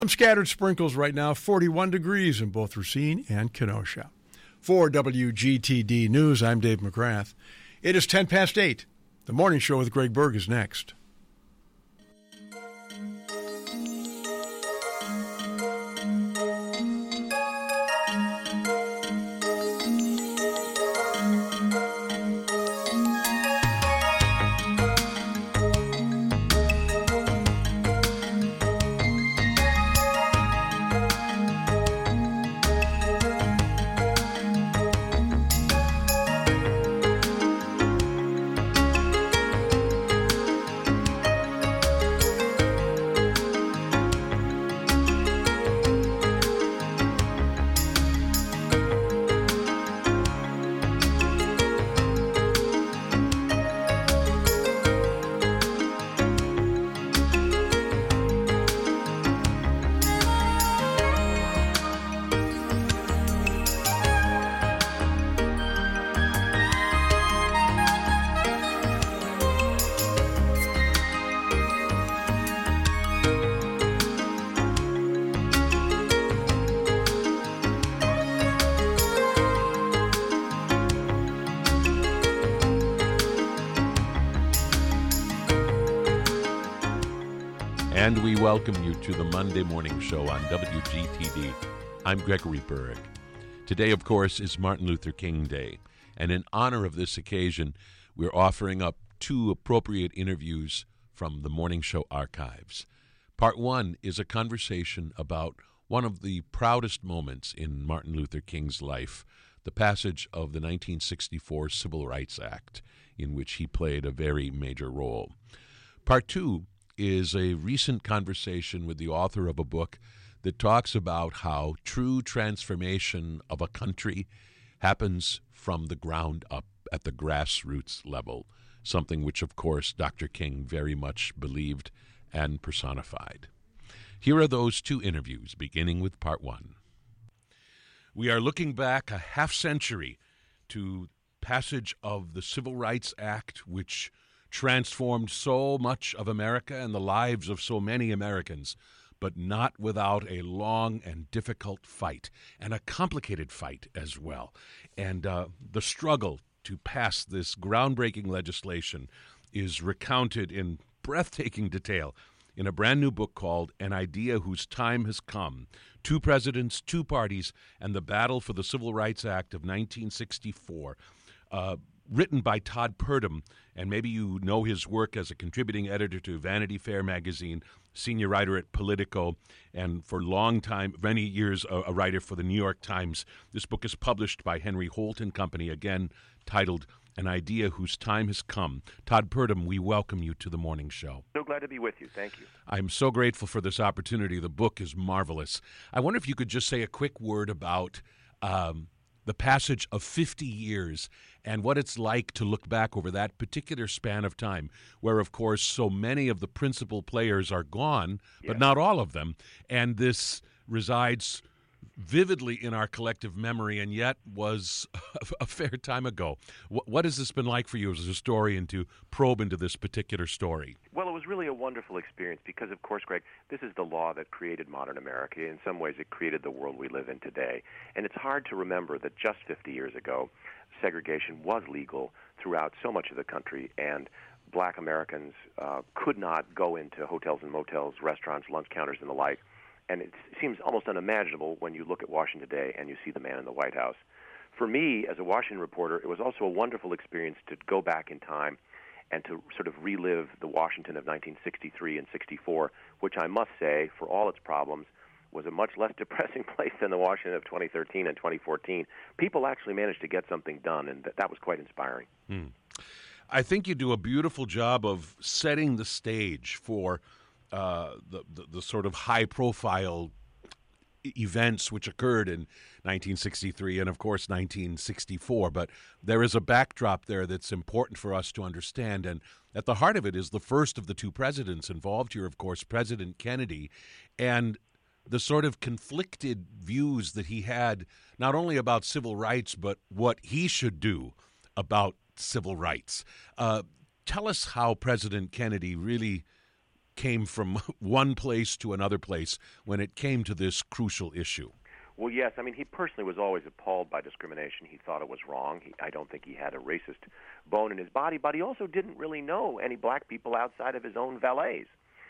Some scattered sprinkles right now, 41 degrees in both Racine and Kenosha. For WGTD News, I'm Dave McGrath. It is 10 past 8. The Morning Show with Greg Berg is next. And we welcome you to the Monday Morning Show on WGTD. I'm Gregory Berg. Today, of course, is Martin Luther King Day. And in honor of this occasion, we're offering up two appropriate interviews from the Morning Show archives. Part one is a conversation about one of the proudest moments in Martin Luther King's life, the passage of the 1964 Civil Rights Act, in which he played a very major role. Part two is a recent conversation with the author of a book that talks about how true transformation of a country happens from the ground up at the grassroots level, something which, of course, Dr. King very much believed and personified. Here are those two interviews, beginning with part one. We are looking back a half century to passage of the Civil Rights Act, which transformed so much of America and the lives of so many Americans, but not without a long and difficult fight, and a complicated fight as well. And the struggle to pass this groundbreaking legislation is recounted in breathtaking detail in a brand new book called An Idea Whose Time Has Come: Two Presidents, Two Parties, and the Battle for the Civil Rights Act of 1964. Written by Todd Purdom, and maybe you know his work as a contributing editor to Vanity Fair magazine, senior writer at Politico, and for many years, a writer for the New York Times. This book is published by Henry Holt & Company, again titled An Idea Whose Time Has Come. Todd Purdom, we welcome you to the Morning Show. So glad to be with you. Thank you. I'm so grateful for this opportunity. The book is marvelous. I wonder if you could just say a quick word about the passage of 50 years and what it's like to look back over that particular span of time, where, of course, so many of the principal players are gone, but not all of them, and this resides vividly in our collective memory and yet was a fair time ago. What has this been like for you as a historian to probe into this particular story? Well, it was really a wonderful experience because, of course, Greg, this is the law that created modern America. In some ways, it created the world we live in today. And it's hard to remember that just 50 years ago, segregation was legal throughout so much of the country, and black Americans could not go into hotels and motels, restaurants, lunch counters, and the like. And it seems almost unimaginable when you look at Washington today and you see the man in the White House. For me, as a Washington reporter, it was also a wonderful experience to go back in time and to sort of relive the Washington of 1963 and 64, which I must say, for all its problems, was a much less depressing place than the Washington of 2013 and 2014. People actually managed to get something done, and that was quite inspiring. I think you do a beautiful job of setting the stage for the sort of high-profile events which occurred in 1963 and, of course, 1964. But there is a backdrop there that's important for us to understand. And at the heart of it is the first of the two presidents involved here, of course, President Kennedy, and the sort of conflicted views that he had not only about civil rights, but what he should do about civil rights. Tell us how President Kennedy really came from one place to another place when it came to this crucial issue. Well, yes. I mean, he personally was always appalled by discrimination. He thought it was wrong. I don't think he had a racist bone in his body, but he also didn't really know any black people outside of his own valets.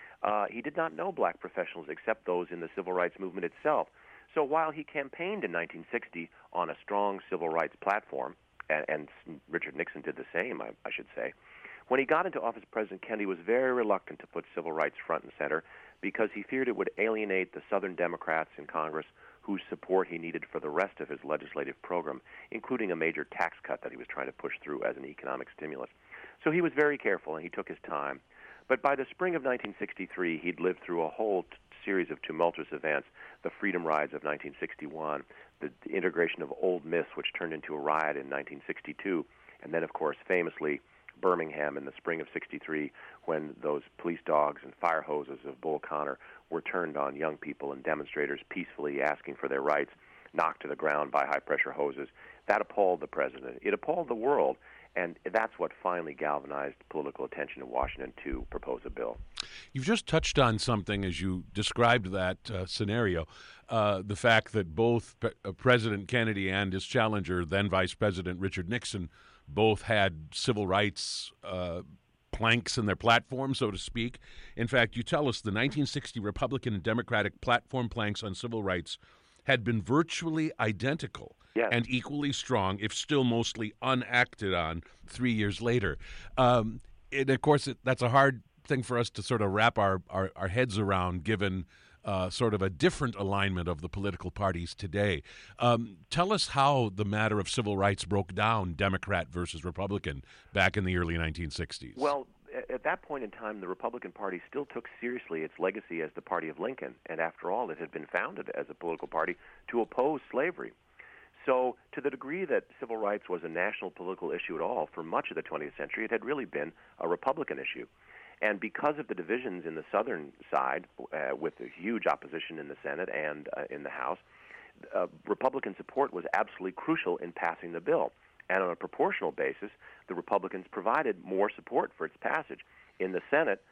He did not know black professionals except those in the civil rights movement itself. So while he campaigned in 1960 on a strong civil rights platform, and Richard Nixon did the same, I should say, when he got into office, President Kennedy was very reluctant to put civil rights front and center because he feared it would alienate the Southern Democrats in Congress whose support he needed for the rest of his legislative program, including a major tax cut that he was trying to push through as an economic stimulus. So he was very careful, and he took his time. But by the spring of 1963, he'd lived through a whole series of tumultuous events: the Freedom Rides of 1961, the integration of Old Miss, which turned into a riot in 1962, and then, of course, famously, Birmingham in the spring of '63, when those police dogs and fire hoses of Bull Connor were turned on young people and demonstrators peacefully asking for their rights, knocked to the ground by high-pressure hoses. That appalled the president. It appalled the world, and that's what finally galvanized political attention in Washington to propose a bill. You've just touched on something as you described that scenario, the fact that both President Kennedy and his challenger, then Vice President Richard Nixon, both had civil rights planks in their platform, so to speak. In fact, you tell us the 1960 Republican and Democratic platform planks on civil rights had been virtually identical. Yes. And equally strong, if still mostly unacted on 3 years later. And of course, that's a hard thing for us to sort of wrap our heads around, given sort of a different alignment of the political parties today. Tell us how the matter of civil rights broke down, Democrat versus Republican, back in the early 1960s. Well, at that point in time, the Republican Party still took seriously its legacy as the party of Lincoln, and after all, it had been founded as a political party to oppose slavery. So to the degree that civil rights was a national political issue at all for much of the 20th century, it had really been a Republican issue. And because of the divisions in the southern side, with a huge opposition in the Senate and in the House, Republican support was absolutely crucial in passing the bill. And on a proportional basis, the Republicans provided more support for its passage. In the Senate,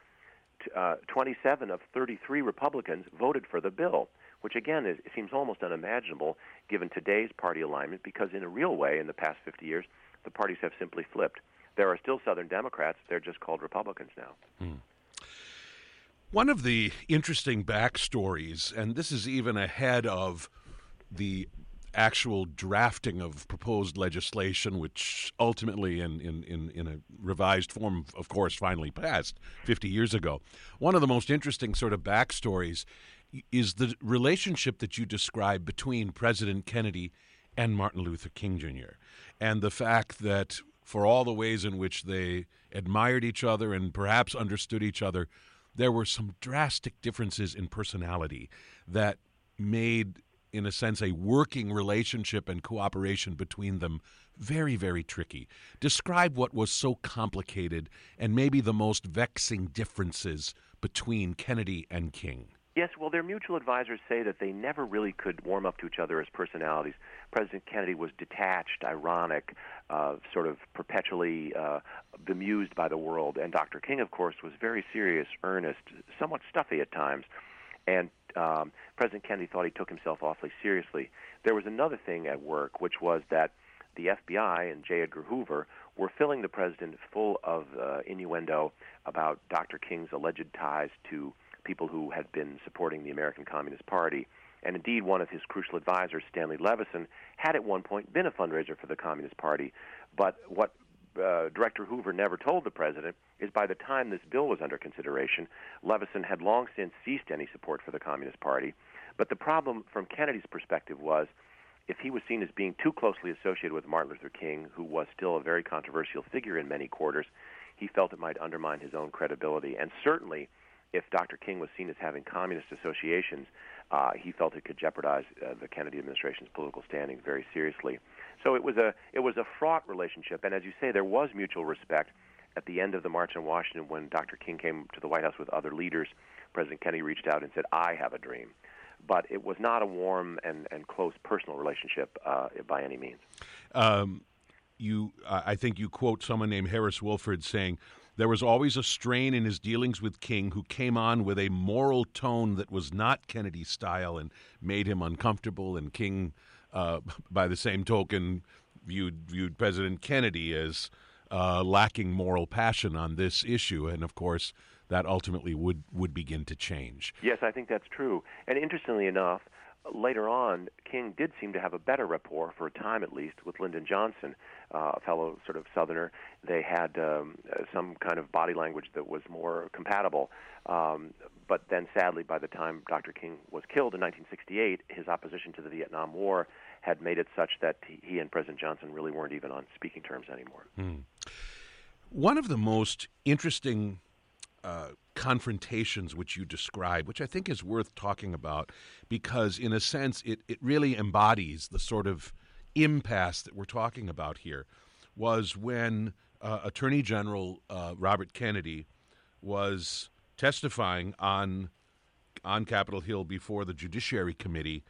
27 of 33 Republicans voted for the bill, which again it seems almost unimaginable given today's party alignment, because in a real way, in the past 50 years, the parties have simply flipped. There are still Southern Democrats, they're just called Republicans now. One of the interesting backstories, and this is even ahead of the actual drafting of proposed legislation, which ultimately in a revised form, of course, finally passed 50 years ago. One of the most interesting sort of backstories is the relationship that you describe between President Kennedy and Martin Luther King Jr. and the fact that for all the ways in which they admired each other and perhaps understood each other, there were some drastic differences in personality that made, in a sense, a working relationship and cooperation between them very, very tricky. Describe what was so complicated and maybe the most vexing differences between Kennedy and King. Yes, well, their mutual advisors say that they never really could warm up to each other as personalities. President Kennedy was detached, ironic, sort of perpetually bemused by the world. And Dr. King, of course, was very serious, earnest, somewhat stuffy at times. And President Kennedy thought he took himself awfully seriously. There was another thing at work, which was that the FBI and J. Edgar Hoover were filling the president full of innuendo about Dr. King's alleged ties to people who had been supporting the American Communist Party. And indeed, one of his crucial advisors, Stanley Levison, had at one point been a fundraiser for the Communist Party. But what Director Hoover never told the president is by the time this bill was under consideration, Levison had long since ceased any support for the Communist Party. But the problem from Kennedy's perspective was, if he was seen as being too closely associated with Martin Luther King, who was still a very controversial figure in many quarters, he felt it might undermine his own credibility. And certainly, if Dr. King was seen as having communist associations, he felt it could jeopardize the Kennedy administration's political standing very seriously. So it was a fraught relationship, and as you say, there was mutual respect. At the end of the March on Washington, when Dr. King came to the White House with other leaders, President Kennedy reached out and said, "I have a dream." But it was not a warm and close personal relationship by any means. I think you quote someone named Harris Wilford saying, There was always a strain in his dealings with King, who came on with a moral tone that was not Kennedy style and made him uncomfortable. And King, by the same token, viewed President Kennedy as lacking moral passion on this issue. And, of course, that ultimately would begin to change. Yes, I think that's true. And interestingly enough, later on, King did seem to have a better rapport, for a time at least, with Lyndon Johnson, a fellow sort of Southerner. They had some kind of body language that was more compatible. But then, sadly, by the time Dr. King was killed in 1968, his opposition to the Vietnam War had made it such that he and President Johnson really weren't even on speaking terms anymore. One of the most interesting confrontations which you describe, which I think is worth talking about, because in a sense it really embodies the sort of impasse that we're talking about here, was when Attorney General Robert Kennedy was testifying on Capitol Hill before the Judiciary Committee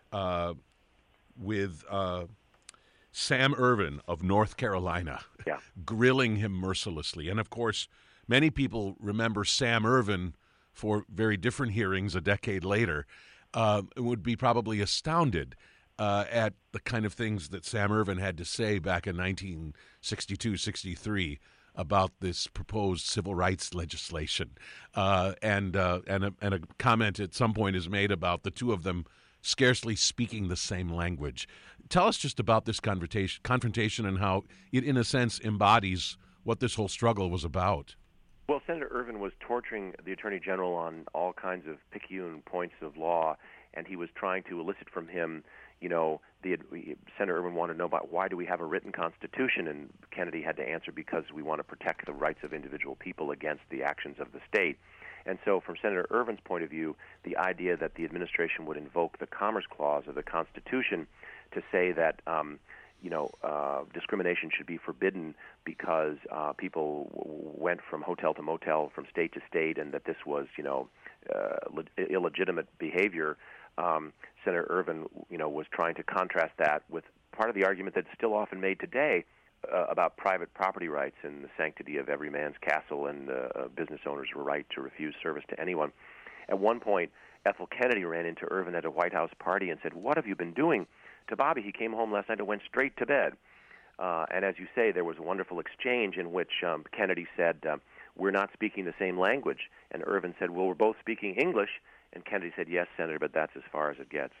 with Sam Ervin of North Carolina, grilling him mercilessly. And, of course, many people remember Sam Ervin for very different hearings a decade later, would be probably astounded at the kind of things that Sam Ervin had to say back in 1962-63 about this proposed civil rights legislation. And a comment at some point is made about the two of them scarcely speaking the same language. Tell us just about this confrontation and how it, in a sense, embodies what this whole struggle was about. Well, Senator Ervin was torturing the Attorney General on all kinds of picayune points of law, and he was trying to elicit from him, Senator Ervin wanted to know about why do we have a written Constitution, and Kennedy had to answer because we want to protect the rights of individual people against the actions of the state. And so from Senator Ervin's point of view, the idea that the administration would invoke the Commerce Clause of the Constitution to say that discrimination should be forbidden because people went from hotel to motel, from state to state, and that this was, illegitimate behavior. Senator Ervin, was trying to contrast that with part of the argument that's still often made today about private property rights and the sanctity of every man's castle and business owners' right to refuse service to anyone. At one point, Ethel Kennedy ran into Ervin at a White House party and said, "What have you been doing to Bobby? He came home last night and went straight to bed." And as you say, there was a wonderful exchange in which Kennedy said, "We're not speaking the same language." And Ervin said, "Well, we're both speaking English." And Kennedy said, "Yes, Senator, but that's as far as it gets."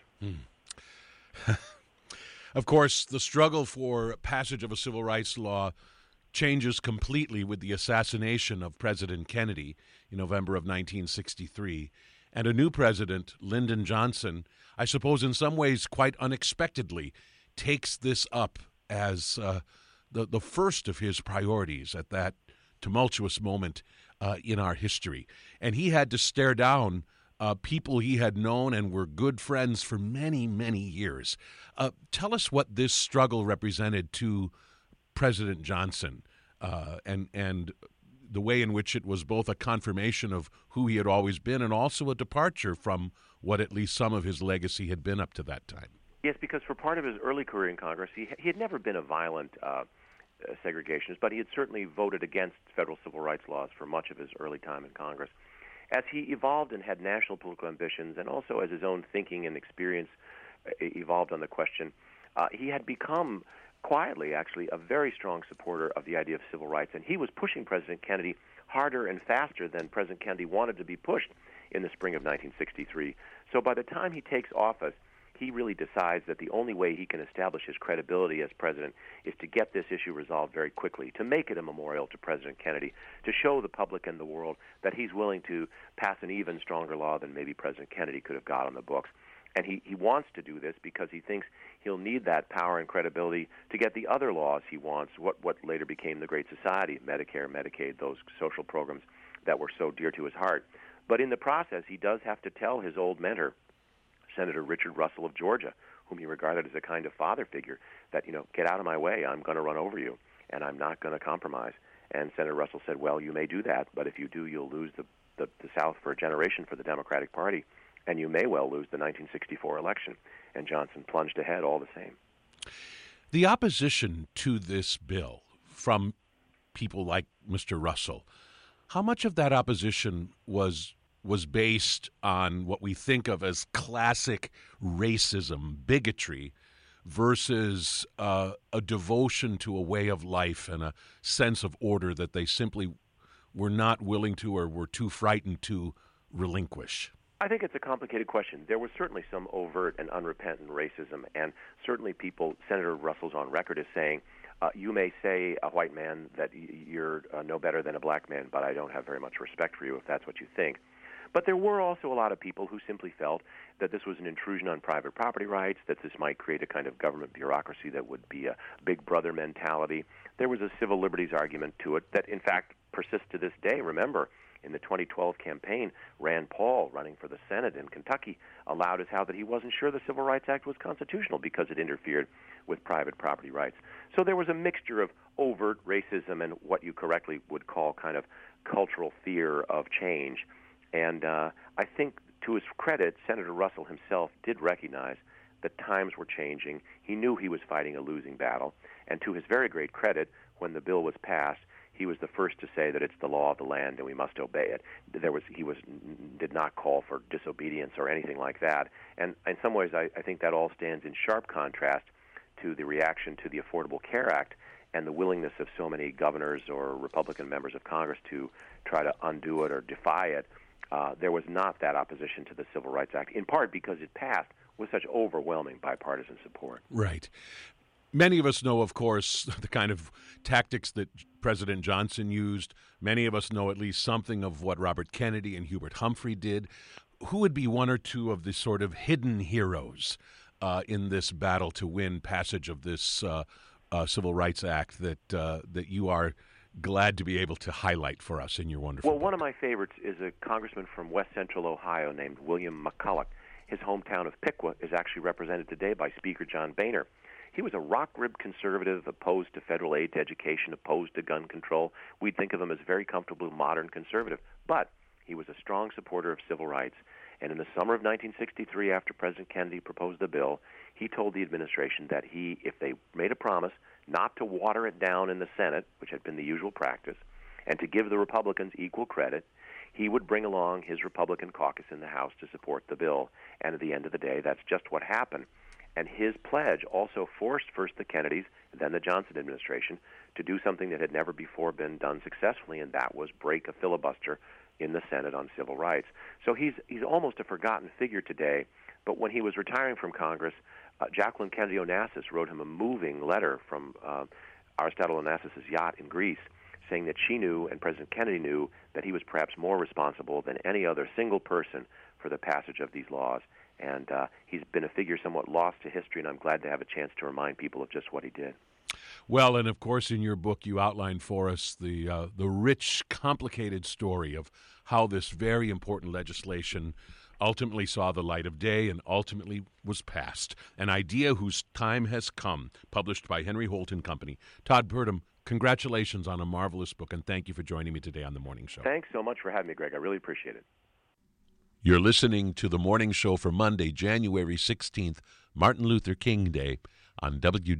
Of course, the struggle for passage of a civil rights law changes completely with the assassination of President Kennedy in November of 1963. And a new president, Lyndon Johnson, I suppose in some ways quite unexpectedly, takes this up as the first of his priorities at that tumultuous moment in our history. And he had to stare down people he had known and were good friends for many, many years. Tell us what this struggle represented to President Johnson and the way in which it was both a confirmation of who he had always been and also a departure from what at least some of his legacy had been up to that time. Yes, because for part of his early career in Congress, he had never been a violent segregationist, but he had certainly voted against federal civil rights laws for much of his early time in Congress. As he evolved and had national political ambitions, and also as his own thinking and experience evolved on the question, he had become quietly, actually, a very strong supporter of the idea of civil rights. And he was pushing President Kennedy harder and faster than President Kennedy wanted to be pushed in the spring of 1963. So by the time he takes office, he really decides that the only way he can establish his credibility as president is to get this issue resolved very quickly, to make it a memorial to President Kennedy, to show the public and the world that he's willing to pass an even stronger law than maybe President Kennedy could have got on the books. And he wants to do this because he thinks he'll need that power and credibility to get the other laws he wants, what later became the Great Society, Medicare, Medicaid, those social programs that were so dear to his heart. But in the process, he does have to tell his old mentor, Senator Richard Russell of Georgia, whom he regarded as a kind of father figure, that, get out of my way, I'm going to run over you, and I'm not going to compromise. And Senator Russell said, well, you may do that, but if you do, you'll lose the South for a generation for the Democratic Party, and you may well lose the 1964 election. And Johnson plunged ahead all the same. The opposition to this bill from people like Mr. Russell. How much of that opposition was based on what we think of as classic racism, bigotry, versus a devotion to a way of life and a sense of order that they simply were not willing to or were too frightened to relinquish? I think it's a complicated question. There was certainly some overt and unrepentant racism, and certainly Senator Russell's on record as saying, you may say, a white man, that you're no better than a black man, but I don't have very much respect for you if that's what you think. But there were also a lot of people who simply felt that this was an intrusion on private property rights, that this might create a kind of government bureaucracy that would be a big brother mentality. There was a civil liberties argument to it that, in fact, persists to this day. Remember, in the 2012 campaign, Rand Paul, running for the Senate in Kentucky, allowed as how that he wasn't sure the Civil Rights Act was constitutional because it interfered with private property rights. So there was a mixture of overt racism and what you correctly would call kind of cultural fear of change. And I think, to his credit, Senator Russell himself did recognize that times were changing. He knew he was fighting a losing battle. And to his very great credit, when the bill was passed, he was the first to say that it's the law of the land and we must obey it. He did not call for disobedience or anything like that. And in some ways, I think that all stands in sharp contrast to the reaction to the Affordable Care Act and the willingness of so many governors or Republican members of Congress to try to undo it or defy it. There was not that opposition to the Civil Rights Act, in part because it passed with such overwhelming bipartisan support. Right. Many of us know, of course, the kind of tactics that President Johnson used. Many of us know at least something of what Robert Kennedy and Hubert Humphrey did. Who would be one or two of the sort of hidden heroes in this battle to win passage of this Civil Rights Act that you are glad to be able to highlight for us in your wonderful book? One of my favorites is a congressman from West Central Ohio named William McCulloch. His hometown of Piqua is actually represented today by Speaker John Boehner. He was a rock-ribbed conservative, opposed to federal aid to education, opposed to gun control. We'd think of him as very comfortable, modern conservative. But he was a strong supporter of civil rights. And in the summer of 1963, after President Kennedy proposed the bill, he told the administration that if they made a promise not to water it down in the Senate, which had been the usual practice, and to give the Republicans equal credit, he would bring along his Republican caucus in the House to support the bill. And at the end of the day, that's just what happened. And his pledge also forced first the Kennedys, then the Johnson administration, to do something that had never before been done successfully, and that was break a filibuster in the Senate on civil rights. So he's almost a forgotten figure today, but when he was retiring from Congress, Jacqueline Kennedy Onassis wrote him a moving letter from Aristotle Onassis' yacht in Greece, saying that she knew, and President Kennedy knew, that he was perhaps more responsible than any other single person for the passage of these laws. And he's been a figure somewhat lost to history, and I'm glad to have a chance to remind people of just what he did. Well, and of course, in your book, you outline for us the rich, complicated story of how this very important legislation ultimately saw the light of day and ultimately was passed. An idea whose time has come, published by Henry Holt & Company. Todd Purdom, congratulations on a marvelous book, and thank you for joining me today on The Morning Show. Thanks so much for having me, Greg. I really appreciate it. You're listening to The Morning Show for Monday, January 16th, Martin Luther King Day, on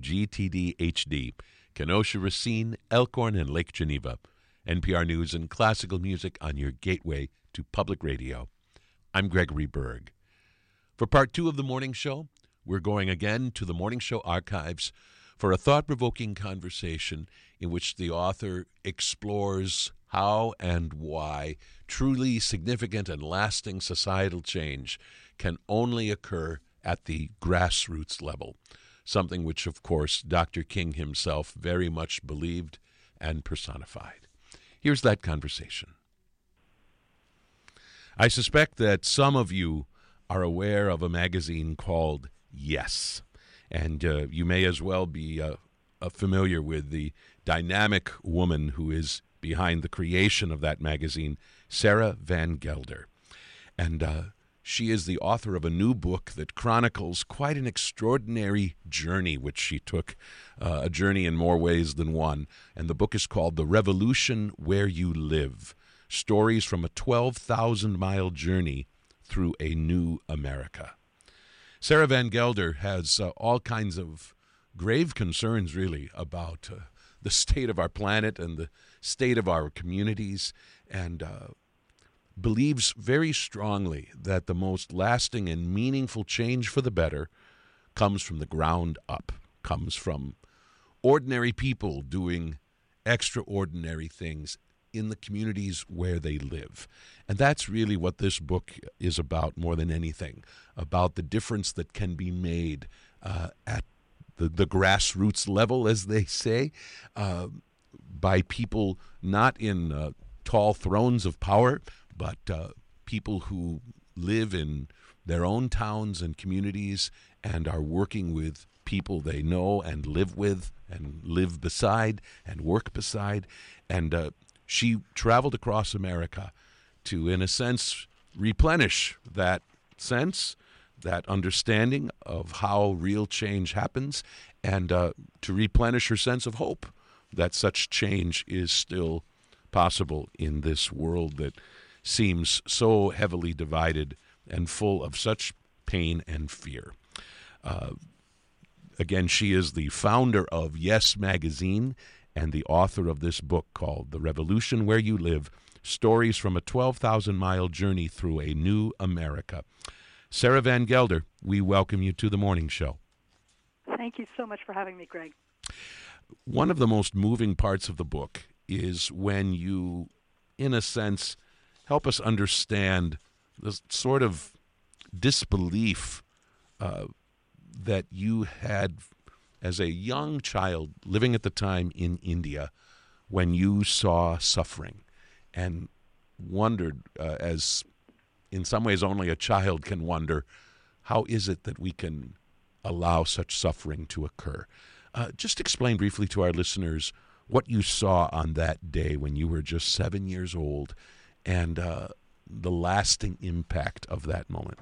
WGTD HD, Kenosha, Racine, Elkhorn, and Lake Geneva. NPR News and classical music on your gateway to public radio. I'm Gregory Berg. For part 2 of The Morning Show, we're going again to the Morning Show archives for a thought-provoking conversation in which the author explores how and why truly significant and lasting societal change can only occur at the grassroots level, something which, of course, Dr. King himself very much believed and personified. Here's that conversation. I suspect that some of you are aware of a magazine called Yes, and you may as well be familiar with the dynamic woman who is behind the creation of that magazine, Sarah Van Gelder. And she is the author of a new book that chronicles quite an extraordinary journey which she took, a journey in more ways than one. And the book is called The Revolution Where You Live, Stories from a 12,000-mile Journey Through a New America. Sarah Van Gelder has all kinds of grave concerns, really, about the state of our planet and the state of our communities, and believes very strongly that the most lasting and meaningful change for the better comes from the ground up, comes from ordinary people doing extraordinary things in the communities where they live. And that's really what this book is about more than anything, about the difference that can be made at the grassroots level, as they say, by people not in tall thrones of power, but people who live in their own towns and communities and are working with people they know and live with and live beside and work beside. And she traveled across America to, in a sense, replenish that sense, that understanding of how real change happens, and to replenish her sense of hope that such change is still possible in this world that seems so heavily divided and full of such pain and fear. Again, she is the founder of Yes Magazine and the author of this book called The Revolution Where You Live, Stories from a 12,000-Mile Journey Through a New America. Sarah Van Gelder, we welcome you to the morning show. Thank you so much for having me, Greg. One of the most moving parts of the book is when you, in a sense, help us understand the sort of disbelief that you had as a young child living at the time in India when you saw suffering and wondered, as in some ways only a child can wonder, how is it that we can allow such suffering to occur? Just explain briefly to our listeners what you saw on that day when you were just 7 years old and the lasting impact of that moment.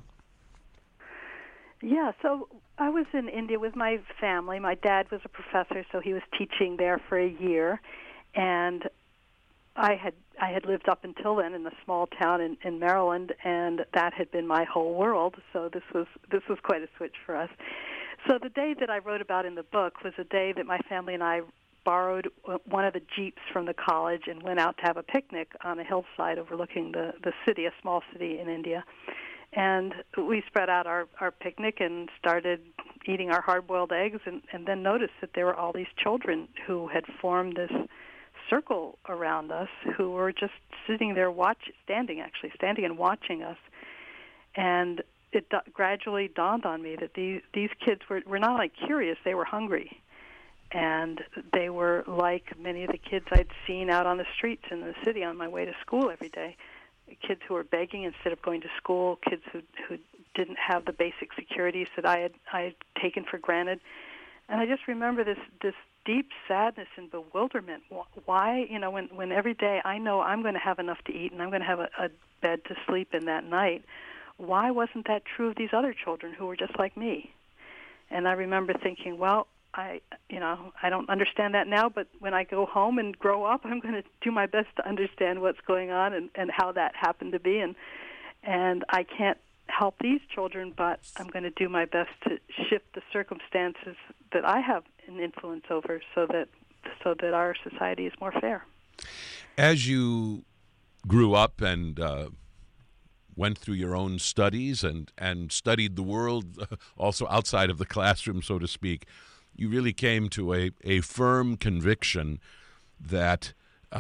Yeah, so I was in India with my family. My dad was a professor, so he was teaching there for a year, and I had lived up until then in a small town in Maryland, and that had been my whole world. So this was quite a switch for us. So the day that I wrote about in the book was a day that my family and I borrowed one of the Jeeps from the college and went out to have a picnic on a hillside overlooking the city, a small city in India. And we spread out our picnic and started eating our hard-boiled eggs, and then noticed that there were all these children who had formed this circle around us, who were just sitting there standing and watching us. And it gradually dawned on me that these kids were not like curious, they were hungry. And they were like many of the kids I'd seen out on the streets in the city on my way to school every day. Kids who were begging instead of going to school, kids who didn't have the basic securities that I had taken for granted. And I just remember this deep sadness and bewilderment. Why, when every day I know I'm going to have enough to eat and I'm going to have a bed to sleep in that night, why wasn't that true of these other children who were just like me? And I remember thinking, well, I don't understand that now, but when I go home and grow up, I'm going to do my best to understand what's going on and how that happened to be. And I can't help these children, but I'm going to do my best to shift the circumstances that I have an influence over so that our society is more fair. As you grew up and went through your own studies and studied the world also outside of the classroom, so to speak, you really came to a firm conviction that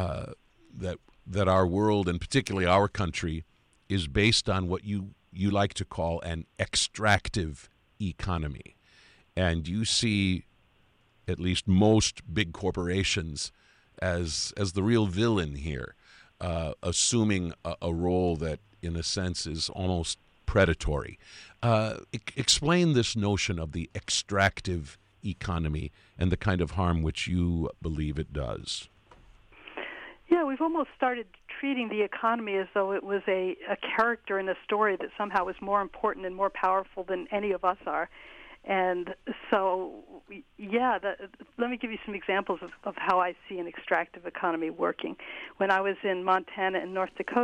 that our world, and particularly our country, is based on what you like to call an extractive economy. And you see at least most big corporations as the real villain here, assuming a role that, in a sense, is almost predatory. Explain this notion of the extractive economy and the kind of harm which you believe it does. Yeah, we've almost started treating the economy as though it was a character in a story that somehow is more important and more powerful than any of us are. And so, yeah, let me give you some examples of how I see an extractive economy working. When I was in Montana and North Dakota,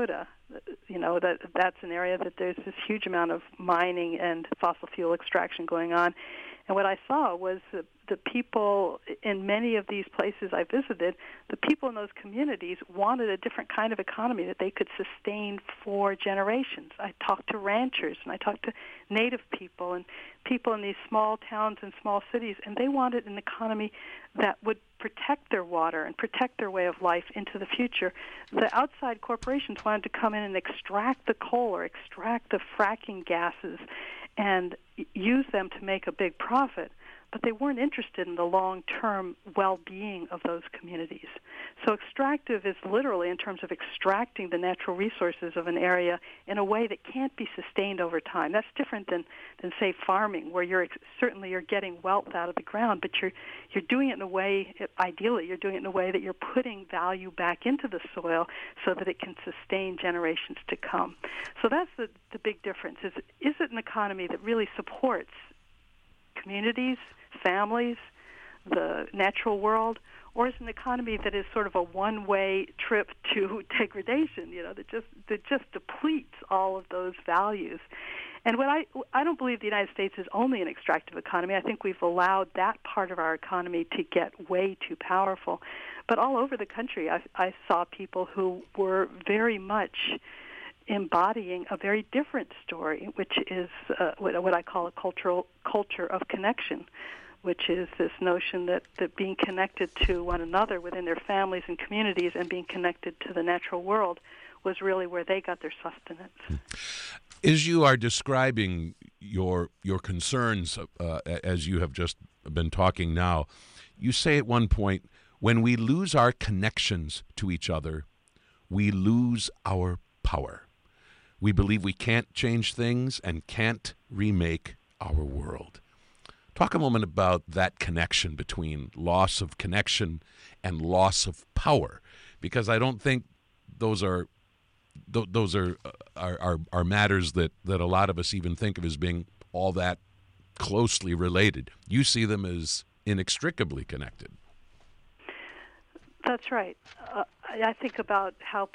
That's an area that there's this huge amount of mining and fossil fuel extraction going on. And what I saw was the people in many of these places I visited, the people in those communities wanted a different kind of economy that they could sustain for generations. I talked to ranchers, and I talked to native people and people in these small towns and small cities, and they wanted an economy that would protect their water and protect their way of life into the future. The outside corporations wanted to come in and extract the coal or extract the fracking gases and use them to make a big profit, but they weren't interested in the long-term well-being of those communities. So extractive is literally in terms of extracting the natural resources of an area in a way that can't be sustained over time. That's different than say, farming, where you're getting wealth out of the ground, but you're doing it in a way, ideally, you're doing it in a way that you're putting value back into the soil so that it can sustain generations to come. So that's the big difference. Is it an economy that really supports communities, families, the natural world, or is it an economy that is sort of a one-way trip to degradation, that just depletes all of those values? And I don't believe the United States is only an extractive economy. I think we've allowed that part of our economy to get way too powerful. But all over the country, I saw people who were very much embodying a very different story, which is what I call a culture of connection, which is this notion that being connected to one another within their families and communities and being connected to the natural world was really where they got their sustenance. As you are describing your concerns, as you have just been talking now, you say at one point, when we lose our connections to each other, we lose our power. We believe we can't change things and can't remake our world. Talk a moment about that connection between loss of connection and loss of power, because I don't think those are matters that a lot of us even think of as being all that closely related. You see them as inextricably connected. That's right. I think about how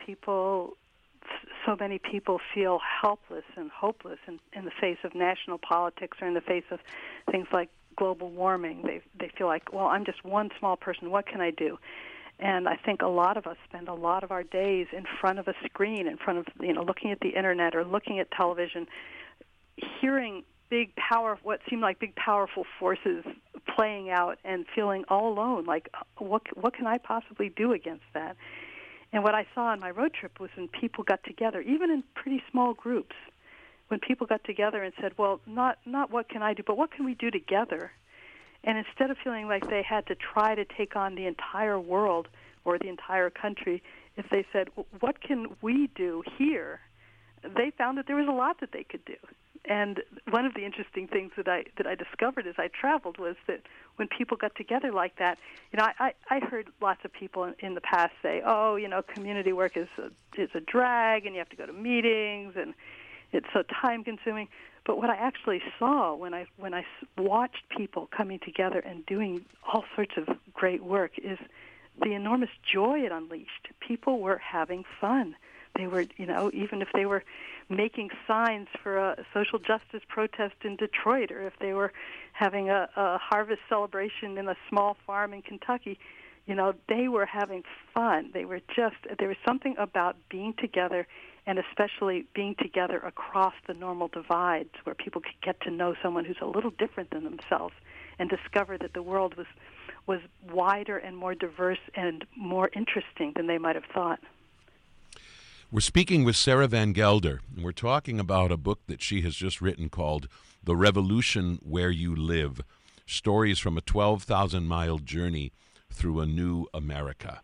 so many people feel helpless and hopeless in the face of national politics or in the face of things like global warming. They feel like, well, I'm just one small person. What can I do? And I think a lot of us spend a lot of our days in front of a screen, in front of, looking at the internet or looking at television, hearing what seem like big, powerful forces playing out and feeling all alone, like, what can I possibly do against that? And what I saw on my road trip was when people got together, even in pretty small groups, when people got together and said, well, not what can I do, but what can we do together? And instead of feeling like they had to try to take on the entire world or the entire country, if they said, what can we do here, they found that there was a lot that they could do. And one of the interesting things that I discovered as I traveled was that when people got together like that, I heard lots of people in the past say, community work is a drag, and you have to go to meetings, and it's so time-consuming. But what I actually saw when I watched people coming together and doing all sorts of great work is the enormous joy it unleashed. People were having fun. They were, even if they were making signs for a social justice protest in Detroit, or if they were having a harvest celebration in a small farm in Kentucky, they were having fun. There was something about being together, and especially being together across the normal divides, where people could get to know someone who's a little different than themselves and discover that the world was wider and more diverse and more interesting than they might have thought. We're speaking with Sarah Van Gelder, and we're talking about a book that she has just written called The Revolution Where You Live, Stories from a 12,000-Mile Journey Through a New America.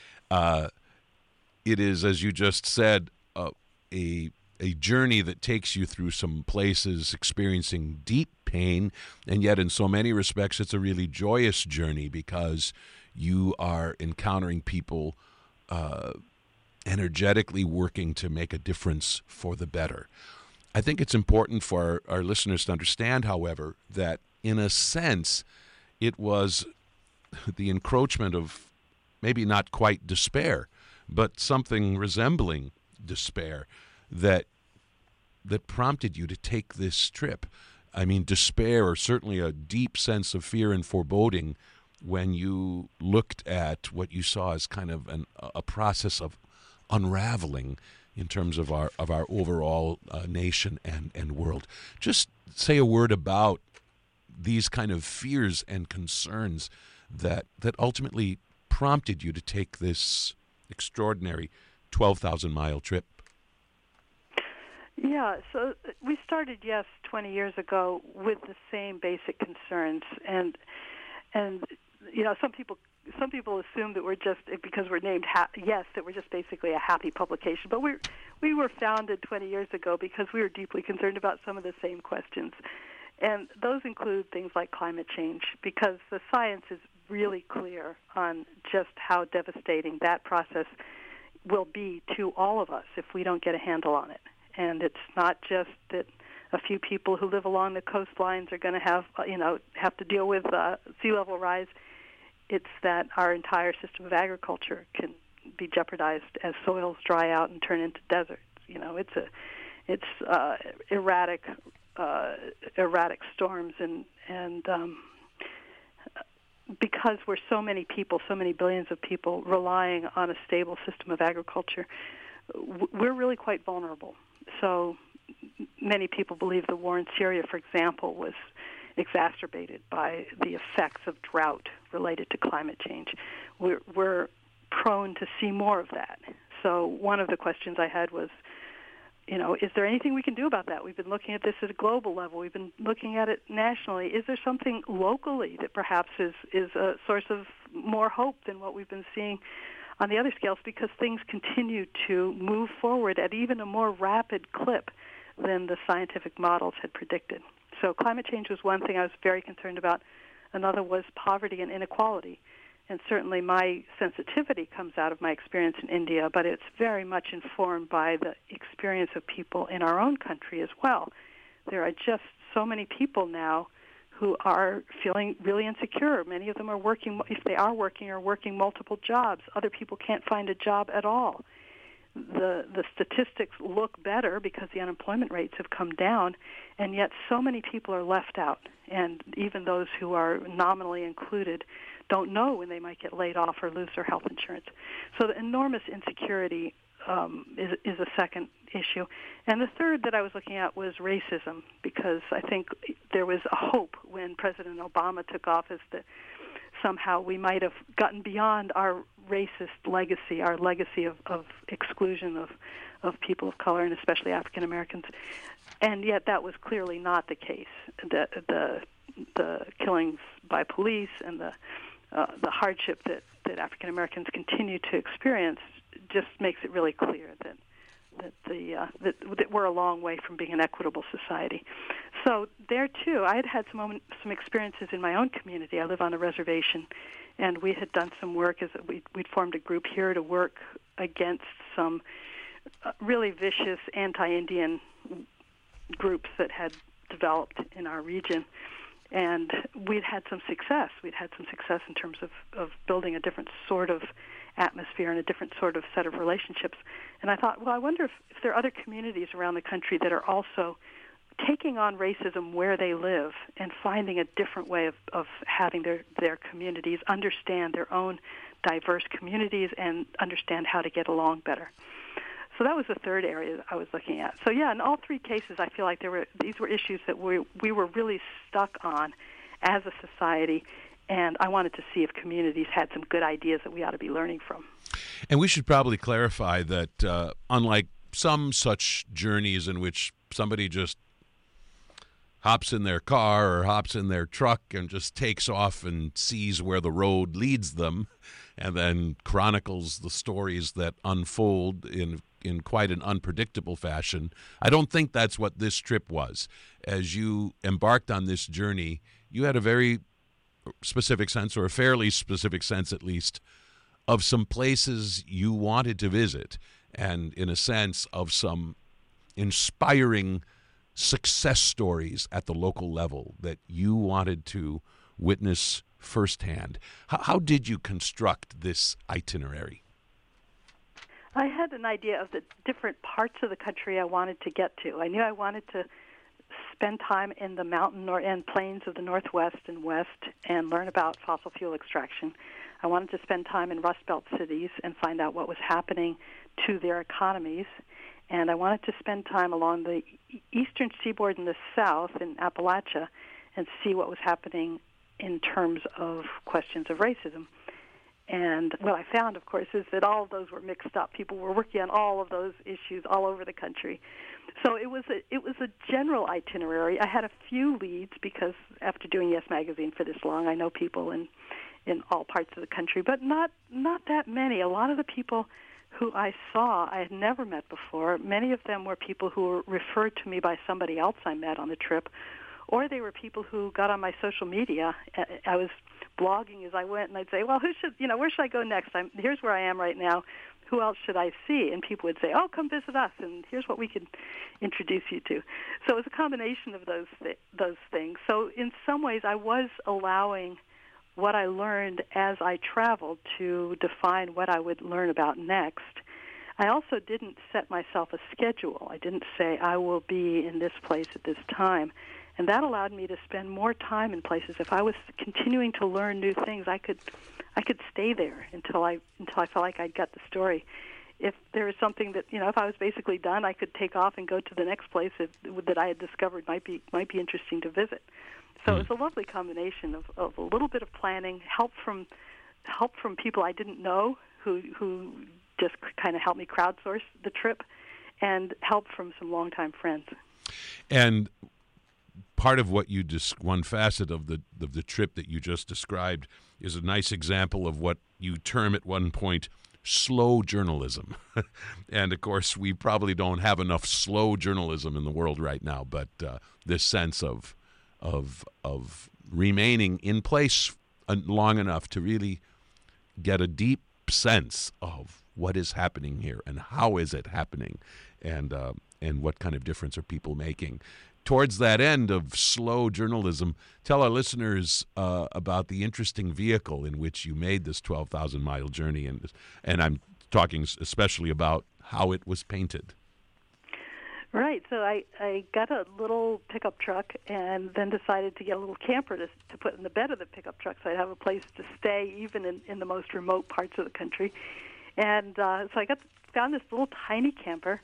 It is, as you just said, a journey that takes you through some places experiencing deep pain, and yet in so many respects it's a really joyous journey because you are encountering people energetically working to make a difference for the better. I think it's important for our listeners to understand, however, that in a sense it was the encroachment of maybe not quite despair, but something resembling despair that prompted you to take this trip? I mean, despair, or certainly a deep sense of fear and foreboding when you looked at what you saw as kind of a process of unraveling in terms of our overall nation and world. Just say a word about these kind of fears and concerns that ultimately prompted you to take this extraordinary 12,000-mile trip. Yeah, so we started, 20 years ago with the same basic concerns, and some people assume that we're just, because we're named that we're just basically a happy publication, but we were founded 20 years ago because we were deeply concerned about some of the same questions, and those include things like climate change, because the science is really clear on just how devastating that process will be to all of us if we don't get a handle on it. And it's not just that a few people who live along the coastlines are going to have to deal with sea level rise. It's that our entire system of agriculture can be jeopardized as soils dry out and turn into deserts. It's erratic storms, and because we're so many people, so many billions of people relying on a stable system of agriculture, we're really quite vulnerable. So many people believe the war in Syria, for example, was exacerbated by the effects of drought related to climate change. We're prone to see more of that. So one of the questions I had was, is there anything we can do about that? We've been looking at this at a global level. We've been looking at it nationally. Is there something locally that perhaps is a source of more hope than what we've been seeing on the other scales, because things continue to move forward at even a more rapid clip than the scientific models had predicted. So climate change was one thing I was very concerned about. Another was poverty and inequality. And certainly my sensitivity comes out of my experience in India, but it's very much informed by the experience of people in our own country as well. There are just so many people now who are feeling really insecure. Many of them are working, if they are working multiple jobs. Other people can't find a job at all. The statistics look better because the unemployment rates have come down, and yet so many people are left out. And even those who are nominally included don't know when they might get laid off or lose their health insurance. So the enormous insecurity is a second issue. And the third that I was looking at was racism, because I think there was a hope when President Obama took office that somehow we might have gotten beyond our racist legacy, our legacy of exclusion of people of color, and especially African Americans. And yet that was clearly not the case. The killings by police and the hardship that African Americans continue to experience just makes it really clear that we're a long way from being an equitable society. So there too, I had some experiences in my own community. I live on a reservation, and we had done some work we'd formed a group here to work against some really vicious anti-Indian groups that had developed in our region. And we'd had some success. We'd had some success in terms of building a different sort of atmosphere and a different sort of set of relationships. And I thought, well, I wonder if there are other communities around the country that are also taking on racism where they live and finding a different way of having their communities understand their own diverse communities and understand how to get along better. So that was the third area that I was looking at. So yeah, in all three cases, I feel like these were issues that we were really stuck on as a society, and I wanted to see if communities had some good ideas that we ought to be learning from. And we should probably clarify that unlike some such journeys in which somebody just hops in their car or hops in their truck and just takes off and sees where the road leads them and then chronicles the stories that unfold in quite an unpredictable fashion, I don't think that's what this trip was. As you embarked on this journey, you had a very specific sense, or a fairly specific sense at least, of some places you wanted to visit, and in a sense of some inspiring success stories at the local level that you wanted to witness firsthand. How did you construct this itinerary? I had an idea of the different parts of the country I wanted to get to. I knew I wanted to spend time in the mountain and plains of the Northwest and West and learn about fossil fuel extraction. I wanted to spend time in Rust Belt cities and find out what was happening to their economies. And I wanted to spend time along the eastern seaboard in the south in Appalachia and see what was happening in terms of questions of racism. And what I found, of course, is that all of those were mixed up. People were working on all of those issues all over the country. So it was a general itinerary. I had a few leads because after doing Yes Magazine for this long, I know people in all parts of the country, but not that many. A lot of the people who I saw I had never met before. Many of them were people who were referred to me by somebody else I met on the trip, or they were people who got on my social media. I was blogging as I went, and I'd say, well, where should I go next? Here's where I am right now. Who else should I see? And people would say, oh, come visit us, and here's what we can introduce you to. So it was a combination of those things. So in some ways, I was allowing what I learned as I traveled to define what I would learn about next. I also didn't set myself a schedule. I didn't say, I will be in this place at this time. And that allowed me to spend more time in places. If I was continuing to learn new things, I could stay there until I felt like I'd got the story. If there was something that, if I was basically done, I could take off and go to the next place that I had discovered might be interesting to visit. So it's a lovely combination of a little bit of planning, help from people I didn't know who just kind of helped me crowdsource the trip, and help from some longtime friends. And part of what one facet of the trip that you just described is a nice example of what you term at one point slow journalism. And of course, we probably don't have enough slow journalism in the world right now, but this sense of remaining in place long enough to really get a deep sense of what is happening here and how is it happening, and what kind of difference are people making. Towards that end of slow journalism, tell our listeners about the interesting vehicle in which you made this 12,000-mile journey, and I'm talking especially about how it was painted. Right. So I got a little pickup truck and then decided to get a little camper to put in the bed of the pickup truck so I'd have a place to stay even in the most remote parts of the country. And so I found this little tiny camper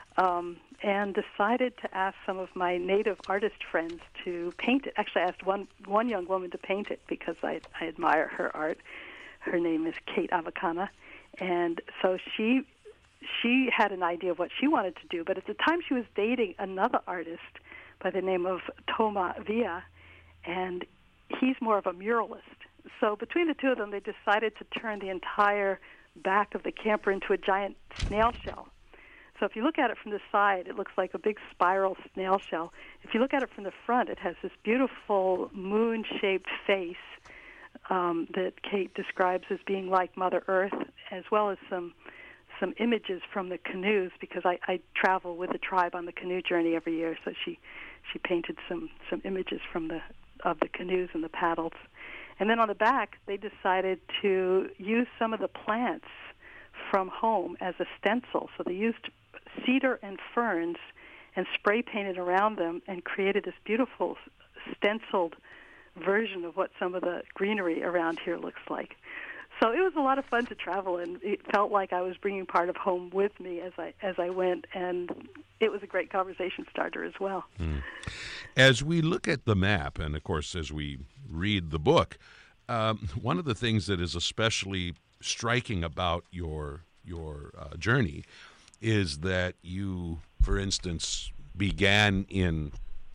and decided to ask some of my native artist friends to paint it. Actually, I asked one young woman to paint it because I admire her art. Her name is Kate Avakana. And so she had an idea of what she wanted to do, but at the time she was dating another artist by the name of Toma Villa, and he's more of a muralist. So between the two of them, they decided to turn the entire back of the camper into a giant snail shell. So if you look at it from the side, it looks like a big spiral snail shell. If you look at it from the front, it has this beautiful moon-shaped face that Kate describes as being like Mother Earth, as well as some images from the canoes, because I travel with the tribe on the canoe journey every year. So she painted some images of the canoes and the paddles. And then on the back, they decided to use some of the plants from home as a stencil. So they used cedar and ferns and spray painted around them and created this beautiful stenciled version of what some of the greenery around here looks like. So it was a lot of fun to travel, and it felt like I was bringing part of home with me as I went, and it was a great conversation starter as well. As we look at the map, and of course as we read the book, one of the things that is especially striking about your journey is that you, for instance, began in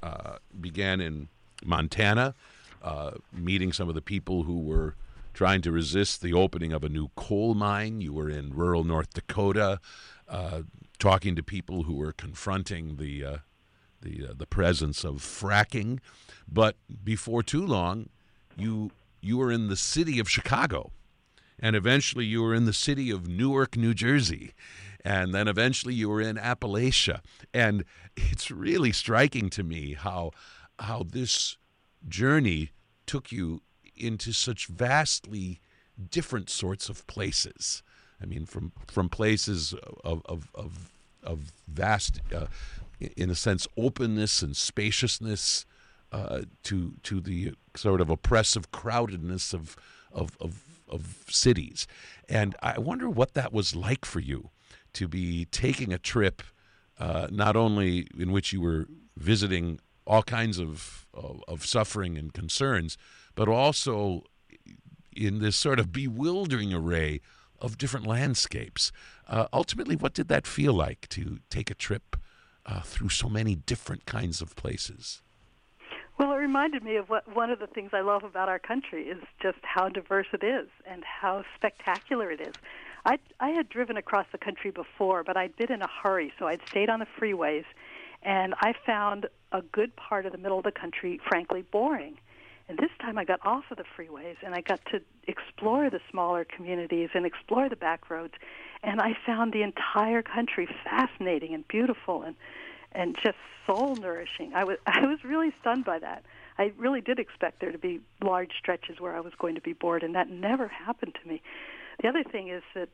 Montana, meeting some of the people who were trying to resist the opening of a new coal mine. You were in rural North Dakota, talking to people who were confronting the presence of fracking. But before too long, you were in the city of Chicago, and eventually you were in the city of Newark, New Jersey, and then eventually you were in Appalachia. And it's really striking to me how this journey took you into such vastly different sorts of places. I mean, from places of vast, in a sense, openness and spaciousness to the sort of oppressive crowdedness of cities. And I wonder what that was like for you to be taking a trip, not only in which you were visiting all kinds of suffering and concerns, but also in this sort of bewildering array of different landscapes. Ultimately, what did that feel like to take a trip through so many different kinds of places? Well, it reminded me of one of the things I love about our country is just how diverse it is and how spectacular it is. I had driven across the country before, but I'd been in a hurry, so I'd stayed on the freeways, and I found a good part of the middle of the country, frankly, boring. And this time I got off of the freeways, and I got to explore the smaller communities and explore the back roads, and I found the entire country fascinating and beautiful and just soul-nourishing. I was really stunned by that. I really did expect there to be large stretches where I was going to be bored, and that never happened to me. The other thing is that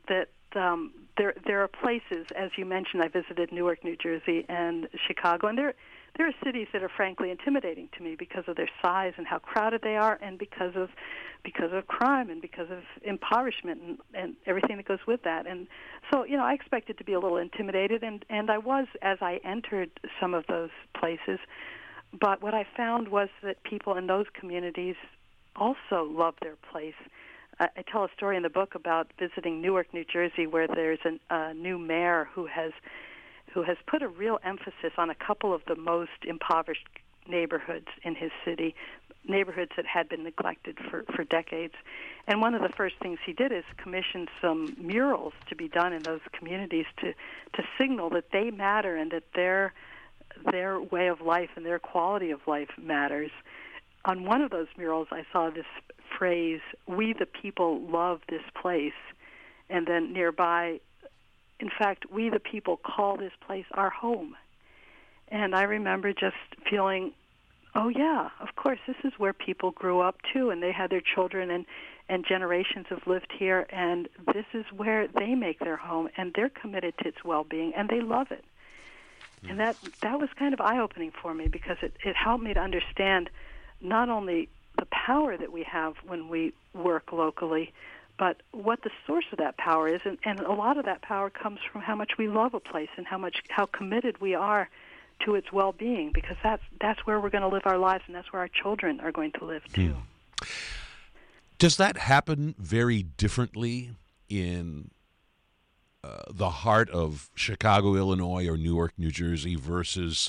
there are places, as you mentioned, I visited Newark, New Jersey, and Chicago, and there are cities that are frankly intimidating to me because of their size and how crowded they are, and because of crime and because of impoverishment and everything that goes with that. And so, I expected to be a little intimidated, and I was as I entered some of those places. But what I found was that people in those communities also love their place. I tell a story in the book about visiting Newark, New Jersey, where there's a new mayor who has put a real emphasis on a couple of the most impoverished neighborhoods in his city, neighborhoods that had been neglected for decades. And one of the first things he did is commission some murals to be done in those communities to signal that they matter and that their way of life and their quality of life matters. On one of those murals, I saw this phrase, "We the people love this place," and then nearby, in fact, "We the people call this place our home." And I remember just feeling, oh yeah, of course, this is where people grew up too, and they had their children and generations have lived here, and this is where they make their home, and they're committed to its well-being, and they love it. And that was kind of eye-opening for me because it helped me to understand not only the power that we have when we work locally, but what the source of that power is. And a lot of that power comes from how much we love a place and how committed we are to its well-being, because that's where we're going to live our lives, and that's where our children are going to live too. Does that happen very differently in the heart of Chicago, Illinois, or Newark, New Jersey, versus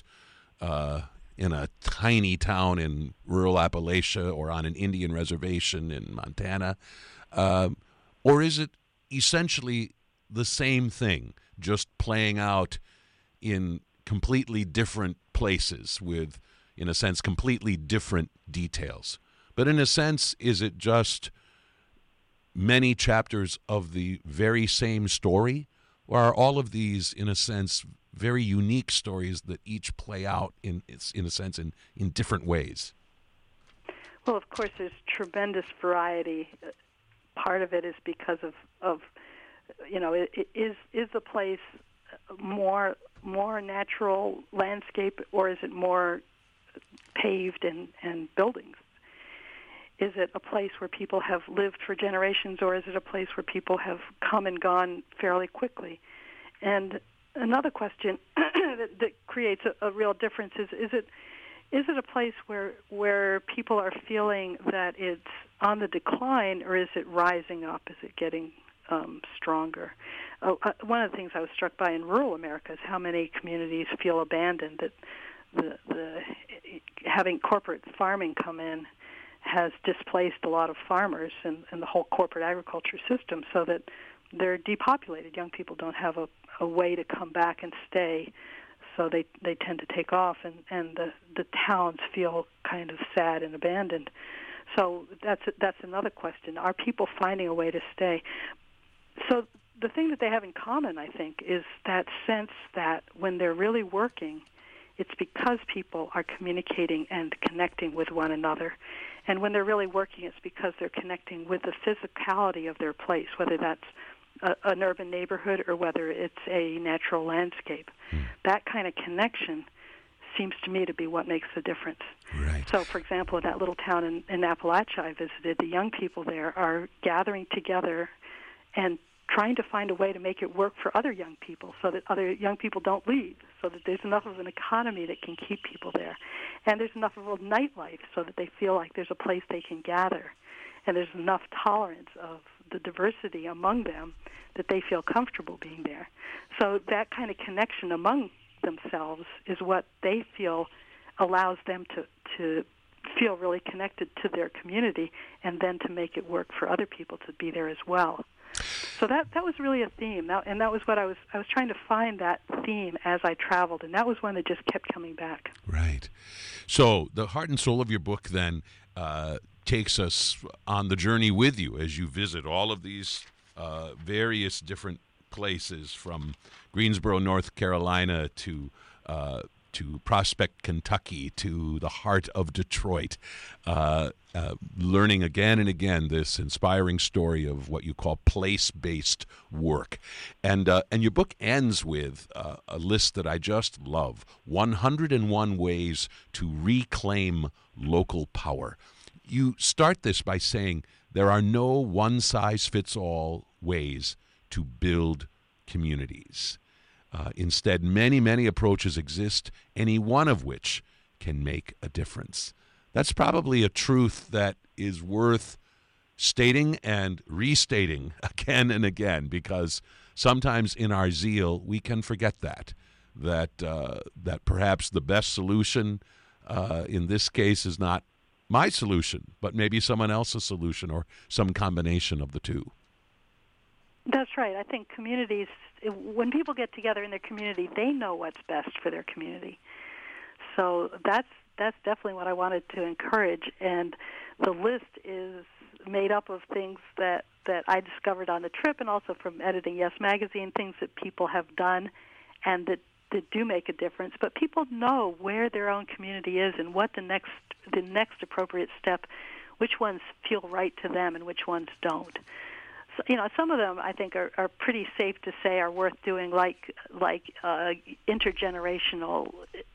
in a tiny town in rural Appalachia or on an Indian reservation in Montana? Or is it essentially the same thing, just playing out in completely different places with, in a sense, completely different details? But in a sense, is it just many chapters of the very same story? Or are all of these, in a sense, very unique stories that each play out, in a sense, in different ways? Well, of course, there's tremendous variety. Part of it is because of is the place more natural landscape, or is it more paved and buildings? Is it a place where people have lived for generations, or is it a place where people have come and gone fairly quickly? And another question that creates a real difference is it a place where people are feeling that it's on the decline, or is it rising up? Is it getting stronger? One of the things I was struck by in rural America is how many communities feel abandoned, that the having corporate farming come in has displaced a lot of farmers and the whole corporate agriculture system, so that they're depopulated. Young people don't have a way to come back and stay, so they tend to take off, and the towns feel kind of sad and abandoned. So that's another question. Are people finding a way to stay? So the thing that they have in common, I think, is that sense that when they're really working, it's because people are communicating and connecting with one another. And when they're really working, it's because they're connecting with the physicality of their place, whether that's an urban neighborhood or whether it's a natural landscape. That kind of connection seems to me to be what makes the difference. Right. So, for example, in that little town in Appalachia I visited, the young people there are gathering together and trying to find a way to make it work for other young people so that other young people don't leave, so that there's enough of an economy that can keep people there. And there's enough of a nightlife so that they feel like there's a place they can gather. And there's enough tolerance of the diversity among them that they feel comfortable being there. So that kind of connection among themselves is what they feel allows them to feel really connected to their community and then to make it work for other people to be there as well. So that was really a theme, and that was what I was trying to find that theme as I traveled, and that was one that just kept coming back. Right. So the heart and soul of your book then takes us on the journey with you as you visit all of these various different places, from Greensboro, North Carolina, to Prospect, Kentucky, to the heart of Detroit, learning again and again this inspiring story of what you call place-based work. And your book ends with a list that I just love, 101 ways to reclaim local power. You start this by saying there are no one-size-fits-all ways to build communities. Instead, many, many approaches exist, any one of which can make a difference. That's probably a truth that is worth stating and restating again and again, because sometimes in our zeal we can forget that perhaps the best solution in this case is not my solution, but maybe someone else's solution or some combination of the two. That's right. I think communities, when people get together in their community, they know what's best for their community. So that's definitely what I wanted to encourage. And the list is made up of things that I discovered on the trip and also from editing Yes Magazine, things that people have done and that do make a difference. But people know where their own community is and what the next appropriate step, which ones feel right to them and which ones don't. So, some of them I think are pretty safe to say are worth doing, like intergenerational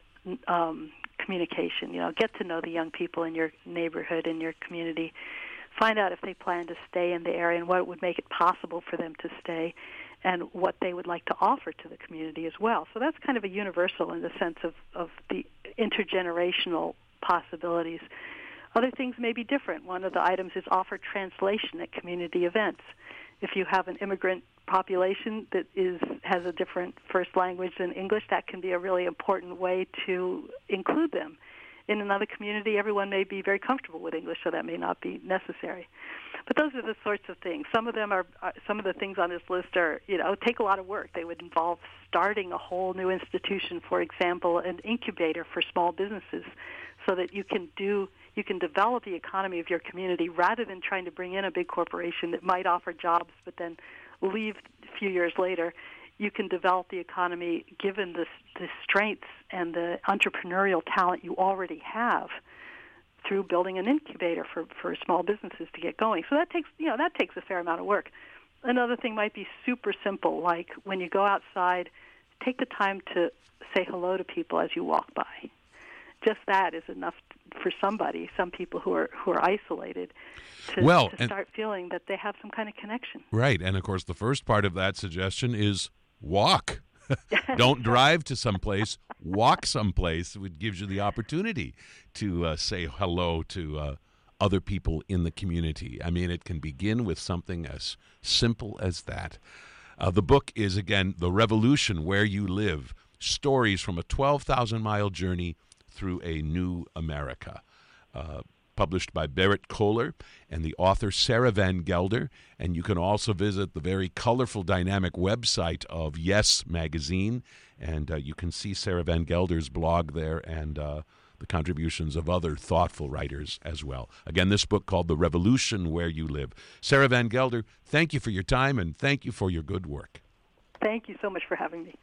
communication. Get to know the young people in your neighborhood, in your community. Find out if they plan to stay in the area and what would make it possible for them to stay, and what they would like to offer to the community as well. So that's kind of a universal in the sense of the intergenerational possibilities. Other things may be different. One of the items is offer translation at community events. If you have an immigrant population that has a different first language than English, that can be a really important way to include them. In another community, everyone may be very comfortable with English, so that may not be necessary. But those are the sorts of things. Some of the things on this list are, take a lot of work. They would involve starting a whole new institution, for example, an incubator for small businesses, so that you can develop the economy of your community rather than trying to bring in a big corporation that might offer jobs but then leave a few years later. You can develop the economy given the strengths and the entrepreneurial talent you already have through building an incubator for small businesses to get going. So that takes a fair amount of work. Another thing might be super simple, like when you go outside, take the time to say hello to people as you walk by. Just that is enough for some people who are isolated to start feeling that they have some kind of connection. Right, and of course the first part of that suggestion is walk. Don't drive to someplace, walk someplace. It gives you the opportunity to say hello to other people in the community. I mean, it can begin with something as simple as that. The book is, again, The Revolution Where You Live, Stories from a 12,000-Mile Journey Through a New America, published by Barrett Kohler and the author Sarah Van Gelder. And you can also visit the very colorful, dynamic website of Yes Magazine, and you can see Sarah Van Gelder's blog there and the contributions of other thoughtful writers as well. Again, this book called The Revolution Where You Live. Sarah Van Gelder, thank you for your time and thank you for your good work. Thank you so much for having me.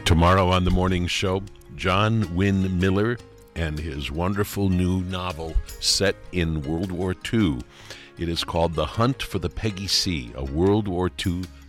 Tomorrow on the morning show, John Wynne Miller and his wonderful new novel set in World War II. It is called The Hunt for the Peggy C, a World War II